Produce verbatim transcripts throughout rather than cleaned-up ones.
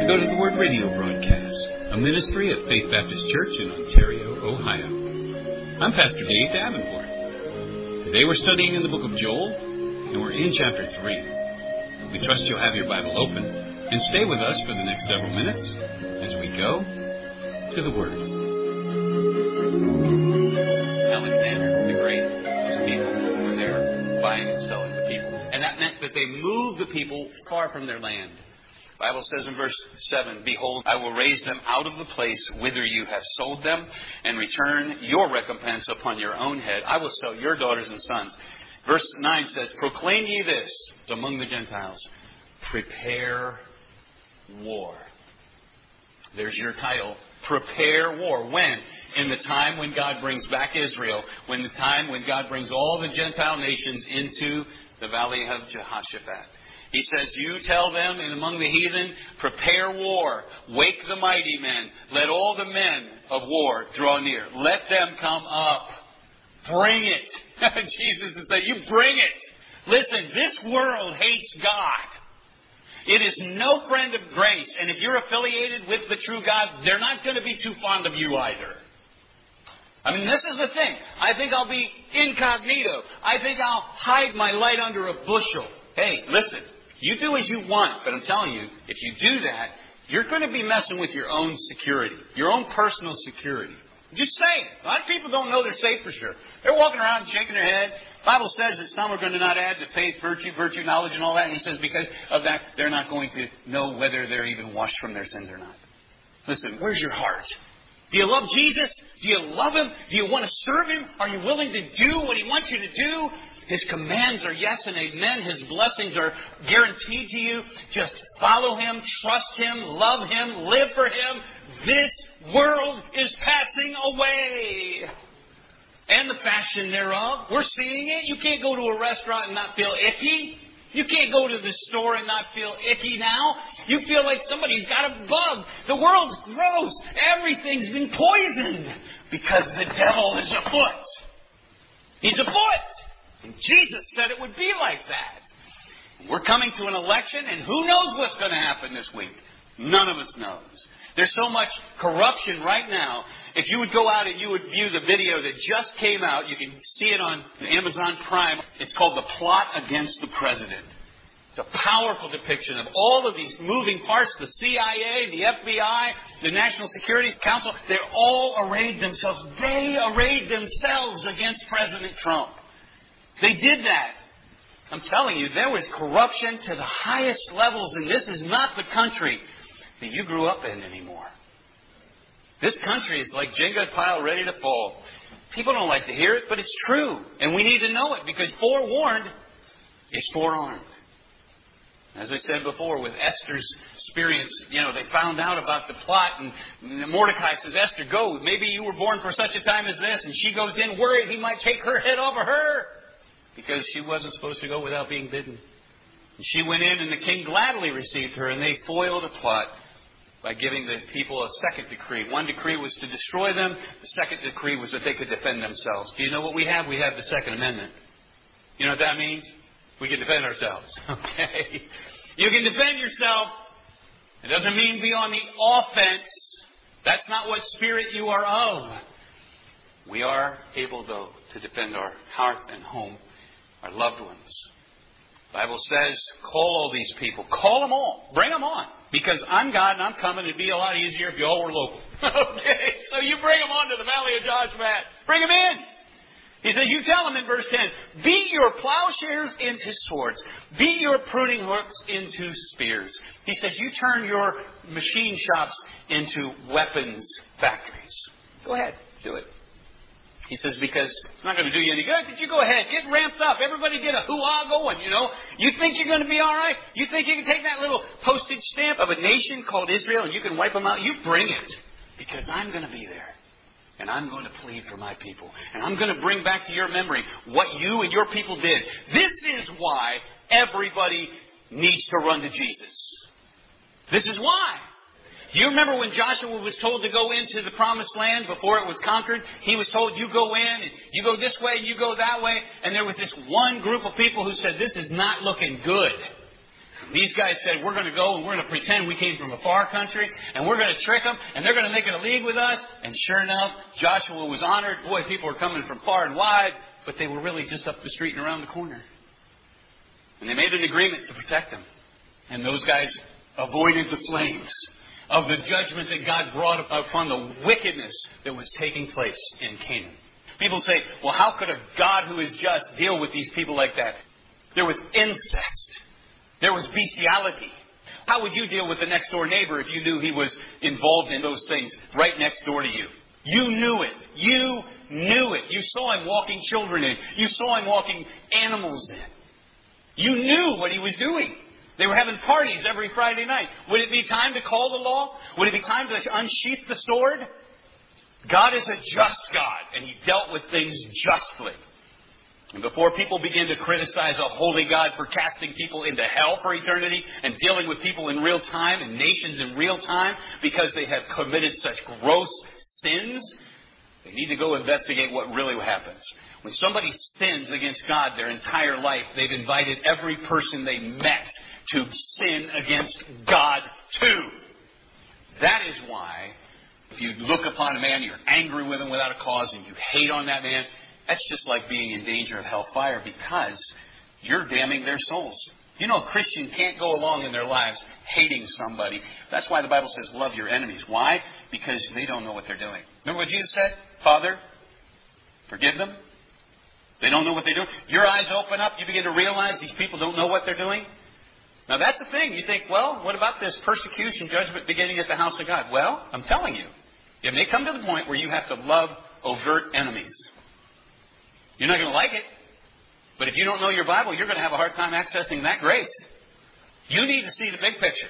go to the Word Radio broadcast, a ministry of Faith Baptist Church in Ontario, Ohio. I'm Pastor Dave Davenport. Today we're studying in the book of Joel, and we're in chapter three. We trust you'll have your Bible open and stay with us for the next several minutes as we go to the Word. Alexander the Great, those people were there buying and selling the people. And that meant that they moved the people far from their land. The Bible says in verse seven, "Behold, I will raise them out of the place whither you have sold them, and return your recompense upon your own head. I will sell your daughters and sons." Verse nine says, "Proclaim ye this among the Gentiles, prepare war." There's your title. Prepare war. When? In the time when God brings back Israel. When the time when God brings all the Gentile nations into the valley of Jehoshaphat. He says, you tell them and among the heathen, prepare war. Wake the mighty men. Let all the men of war draw near. Let them come up. Bring it. Jesus is saying, you bring it. Listen, this world hates God. It is no friend of grace. And if you're affiliated with the true God, they're not going to be too fond of you either. I mean, this is the thing. I think I'll be incognito. I think I'll hide my light under a bushel. Hey, listen. You do as you want, but I'm telling you, if you do that, you're going to be messing with your own security, your own personal security. Just say it. A lot of people don't know they're safe for sure. They're walking around shaking their head. The Bible says that some are going to not add to faith, virtue, virtue, knowledge, and all that. And he says because of that, they're not going to know whether they're even washed from their sins or not. Listen, where's your heart? Do you love Jesus? Do you love Him? Do you want to serve Him? Are you willing to do what He wants you to do? His commands are yes and amen. His blessings are guaranteed to you. Just follow Him, trust Him, love Him, live for Him. This world is passing away. And the fashion thereof. We're seeing it. You can't go to a restaurant and not feel icky. You can't go to the store and not feel icky now. You feel like somebody's got a bug. The world's gross. Everything's been poisoned because the devil is afoot. He's afoot. And Jesus said it would be like that. We're coming to an election, and who knows what's going to happen this week? None of us knows. There's so much corruption right now. If you would go out and you would view the video that just came out, you can see it on Amazon Prime. It's called The Plot Against the President. It's a powerful depiction of all of these moving parts. The C I A, the F B I, the National Security Council, they all arrayed themselves. They arrayed themselves against President Trump. They did that. I'm telling you, there was corruption to the highest levels, and this is not the country that you grew up in anymore. This country is like Jenga pile ready to fall. People don't like to hear it, but it's true. And we need to know it because forewarned is forearmed. As I said before, with Esther's experience, you know, they found out about the plot and Mordecai says, Esther, go. Maybe you were born for such a time as this. And she goes in worried he might take her head off of her because she wasn't supposed to go without being bidden. And she went in and the king gladly received her and they foiled a plot by giving the people a second decree. One decree was to destroy them. The second decree was that they could defend themselves. Do you know what we have? We have the Second Amendment. You know what that means? We can defend ourselves. Okay? You can defend yourself. It doesn't mean be on the offense. That's not what spirit you are of. We are able, though, to defend our heart and home, our loved ones. The Bible says, call all these people. Call them all. Bring them on. Because I'm God and I'm coming. It'd be a lot easier if you all were local. Okay? So you bring them on to the valley of Jehoshaphat. Bring them in. He says, you tell them in verse ten, beat your plowshares into swords. Beat your pruning hooks into spears. He says, you turn your machine shops into weapons factories. Go ahead. Do it. He says, because it's not going to do you any good. But you go ahead. Get ramped up. Everybody get a hoo-ha going, you know. You think you're going to be all right? You think you can take that little postage stamp of a nation called Israel and you can wipe them out? You bring it. Because I'm going to be there. And I'm going to plead for my people. And I'm going to bring back to your memory what you and your people did. This is why everybody needs to run to Jesus. This is why. Do you remember when Joshua was told to go into the promised land before it was conquered? He was told, you go in, and you go this way, and you go that way. And there was this one group of people who said, this is not looking good. These guys said, we're going to go and we're going to pretend we came from a far country and we're going to trick them and they're going to make it a league with us. And sure enough, Joshua was honored. Boy, people were coming from far and wide, but they were really just up the street and around the corner. And they made an agreement to protect them. And those guys avoided the flames of the judgment that God brought upon the wickedness that was taking place in Canaan. People say, well, how could a God who is just deal with these people like that? There was incest. There was bestiality. How would you deal with the next door neighbor if you knew he was involved in those things right next door to you? You knew it. You knew it. You saw him walking children in. You saw him walking animals in. You knew what he was doing. They were having parties every Friday night. Would it be time to call the law? Would it be time to unsheath the sword? God is a just God, and He dealt with things justly. And before people begin to criticize a holy God for casting people into hell for eternity and dealing with people in real time and nations in real time because they have committed such gross sins, they need to go investigate what really happens. When somebody sins against God their entire life, they've invited every person they met to sin against God too. That is why if you look upon a man, you're angry with him without a cause, and you hate on that man, that's just like being in danger of hellfire because you're damning their souls. You know, a Christian can't go along in their lives hating somebody. That's why the Bible says love your enemies. Why? Because they don't know what they're doing. Remember what Jesus said? Father, forgive them. They don't know what they're doing. Your eyes open up. You begin to realize these people don't know what they're doing. Now that's the thing. You think, well, what about this persecution judgment beginning at the house of God? Well, I'm telling you, it may come to the point where you have to love overt enemies. You're not going to like it. But if you don't know your Bible, you're going to have a hard time accessing that grace. You need to see the big picture.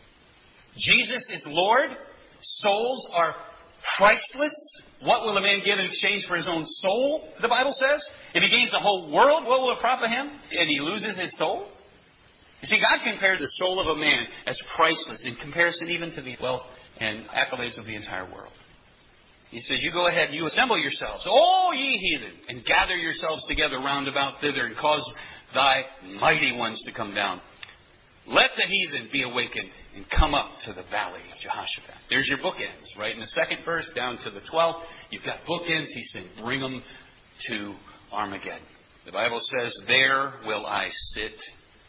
Jesus is Lord. Souls are priceless. What will a man give in exchange for his own soul, the Bible says? If he gains the whole world, what will it profit him? And he loses his soul? You see, God compared the soul of a man as priceless in comparison even to the wealth and accolades of the entire world. He says, you go ahead and you assemble yourselves, O ye heathen, and gather yourselves together round about thither, and cause thy mighty ones to come down. Let the heathen be awakened, and come up to the valley of Jehoshaphat. There's your bookends, right? In the second verse, down to the twelfth, you've got bookends. He's saying, bring them to Armageddon. The Bible says, there will I sit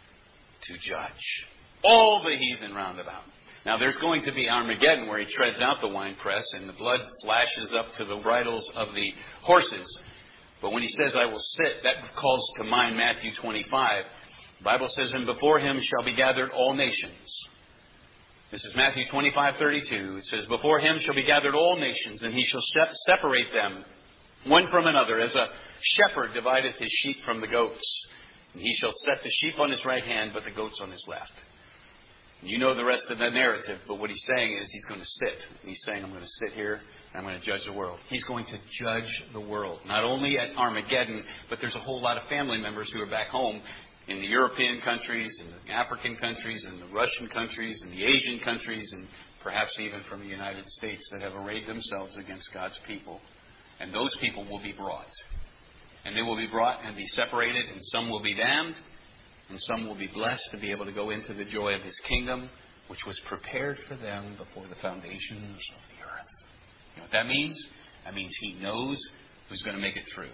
to judge all the heathen round about. Now, there's going to be Armageddon where he treads out the winepress and the blood flashes up to the bridles of the horses. But when he says, I will sit, that calls to mind Matthew twenty-five. The Bible says, and before him shall be gathered all nations. This is Matthew twenty-five thirty-two. It says, before him shall be gathered all nations, and he shall separate them one from another, as a shepherd divideth his sheep from the goats. And he shall set the sheep on his right hand, but the goats on his left. You know the rest of the narrative, but what he's saying is he's going to sit. He's saying, I'm going to sit here and I'm going to judge the world. He's going to judge the world. Not only at Armageddon, but there's a whole lot of family members who are back home in the European countries, and the African countries, and the Russian countries, and the Asian countries, and perhaps even from the United States that have arrayed themselves against God's people. And those people will be brought. And they will be brought and be separated, and some will be damned. And some will be blessed to be able to go into the joy of His kingdom, which was prepared for them before the foundations of the earth. You know what that means? That means He knows who's going to make it through.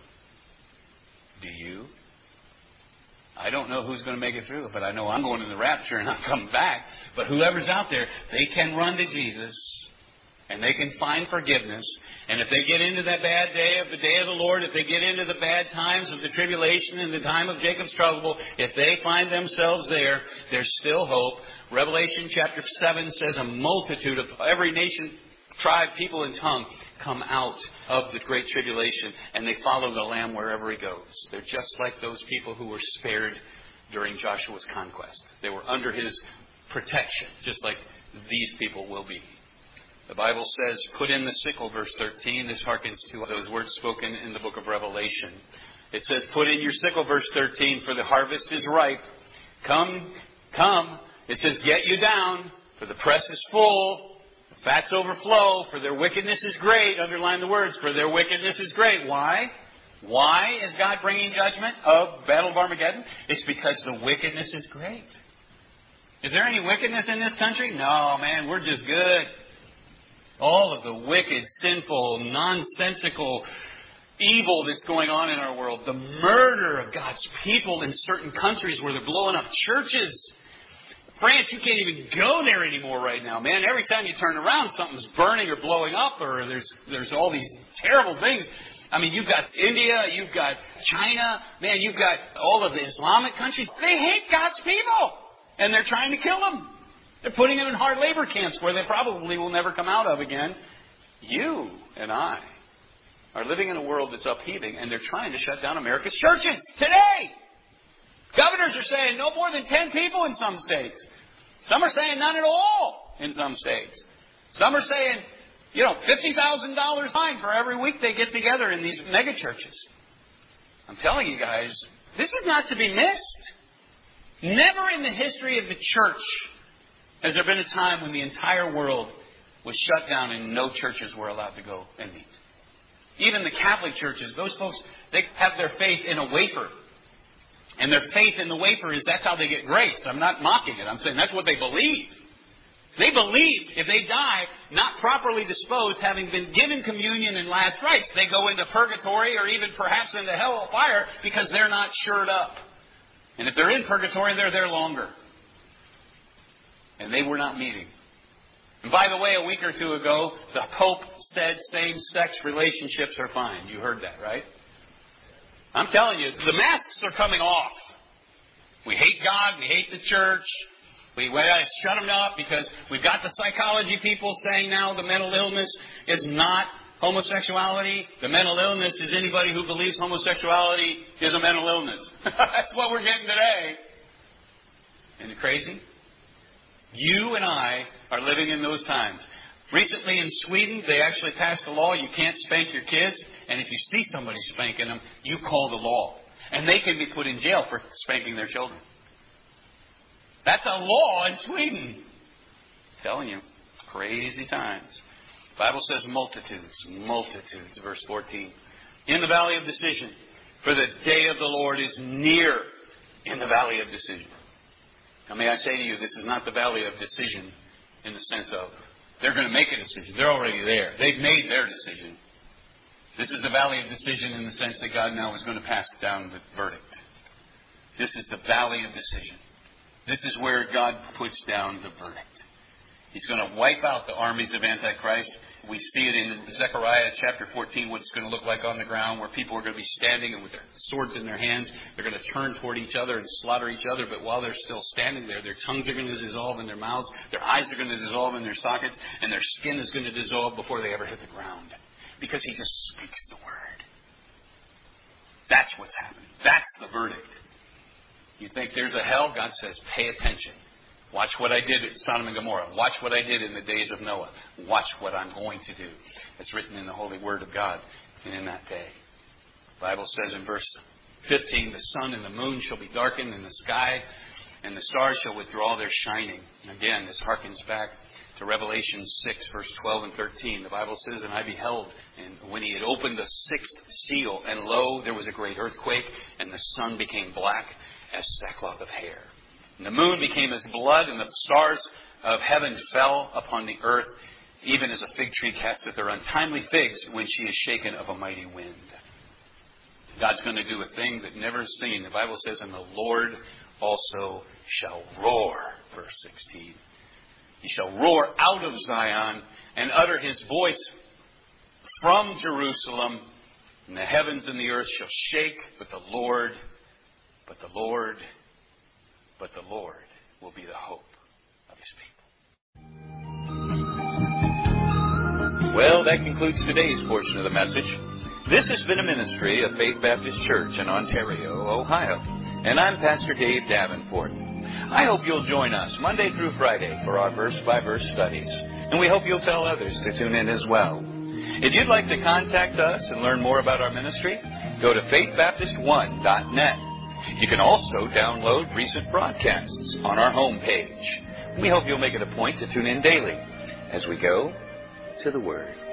Do you? I don't know who's going to make it through, but I know I'm going in the rapture and I'm coming back. But whoever's out there, they can run to Jesus. And they can find forgiveness. And if they get into that bad day of the day of the Lord, if they get into the bad times of the tribulation and the time of Jacob's trouble, if they find themselves there, there's still hope. Revelation chapter seven says a multitude of every nation, tribe, people, and tongue come out of the great tribulation, and they follow the Lamb wherever He goes. They're just like those people who were spared during Joshua's conquest. They were under his protection, just like these people will be. The Bible says, put in the sickle, verse thirteen. This harkens to those words spoken in the book of Revelation. It says, put in your sickle, verse thirteen, for the harvest is ripe. Come, come. It says, get you down, for the press is full. The fats overflow, for their wickedness is great. Underline the words, for their wickedness is great. Why? Why is God bringing judgment of Battle of Armageddon? It's because the wickedness is great. Is there any wickedness in this country? No, man, we're just good. All of the wicked, sinful, nonsensical evil that's going on in our world. The murder of God's people in certain countries where they're blowing up churches. France, you can't even go there anymore right now, man. Every time you turn around, something's burning or blowing up, or there's there's all these terrible things. I mean, you've got India, you've got China, man, you've got all of the Islamic countries. They hate God's people, and they're trying to kill them. They're putting them in hard labor camps where they probably will never come out of again. You and I are living in a world that's upheaving, and they're trying to shut down America's churches today. Governors are saying no more than ten people in some states. Some are saying none at all in some states. Some are saying, you know, fifty thousand dollars fine for every week they get together in these mega churches. I'm telling you guys, this is not to be missed. Never in the history of the church has there been a time when the entire world was shut down and no churches were allowed to go and meet. Even the Catholic churches, those folks, they have their faith in a wafer. And their faith in the wafer is that's how they get grace. I'm not mocking it. I'm saying that's what they believe. They believe if they die not properly disposed, having been given communion and last rites, they go into purgatory or even perhaps into hell or fire because they're not shored up. And if they're in purgatory, they're there longer. And they were not meeting. And by the way, a week or two ago, the Pope said same-sex relationships are fine. You heard that, right? I'm telling you, the masks are coming off. We hate God. We hate the church. We got to shut them up because we've got the psychology people saying now the mental illness is not homosexuality. The mental illness is anybody who believes homosexuality is a mental illness. That's what we're getting today. Isn't it crazy? You and I are living in those times. Recently in Sweden, they actually passed a law you can't spank your kids. And if you see somebody spanking them, you call the law. And they can be put in jail for spanking their children. That's a law in Sweden. I'm telling you, crazy times. The Bible says multitudes, multitudes, verse fourteen. In the valley of decision, for the day of the Lord is near in the valley of decision. Now may I say to you, this is not the valley of decision in the sense of they're going to make a decision. They're already there. They've made their decision. This is the valley of decision in the sense that God now is going to pass down the verdict. This is the valley of decision. This is where God puts down the verdict. He's going to wipe out the armies of Antichrist. We see it in Zechariah chapter fourteen, what it's going to look like on the ground, where people are going to be standing and with their swords in their hands. They're going to turn toward each other and slaughter each other. But while they're still standing there, their tongues are going to dissolve in their mouths. Their eyes are going to dissolve in their sockets. And their skin is going to dissolve before they ever hit the ground. Because he just speaks the word. That's what's happening. That's the verdict. You think there's a hell? God says, pay attention. Watch what I did at Sodom and Gomorrah. Watch what I did in the days of Noah. Watch what I'm going to do. It's written in the holy word of God and in that day. The Bible says in verse fifteen, the sun and the moon shall be darkened in the sky, and the stars shall withdraw their shining. Again, this harkens back to Revelation six, verse twelve and thirteen. The Bible says, and I beheld, and when he had opened the sixth seal, and lo, there was a great earthquake, and the sun became black as sackcloth of hair. And the moon became as blood, and the stars of heaven fell upon the earth, even as a fig tree casteth her untimely figs when she is shaken of a mighty wind. God's going to do a thing that never is seen. The Bible says, and the Lord also shall roar, verse sixteen. He shall roar out of Zion and utter his voice from Jerusalem, and the heavens and the earth shall shake, but the Lord, but the Lord, but the Lord will be the hope of his people. Well, that concludes today's portion of the message. This has been a ministry of Faith Baptist Church in Ontario, Ohio. And I'm Pastor Dave Davenport. I hope you'll join us Monday through Friday for our verse-by-verse studies. And we hope you'll tell others to tune in as well. If you'd like to contact us and learn more about our ministry, go to faith baptist one dot net. You can also download recent broadcasts on our homepage. We hope you'll make it a point to tune in daily as we go to the Word.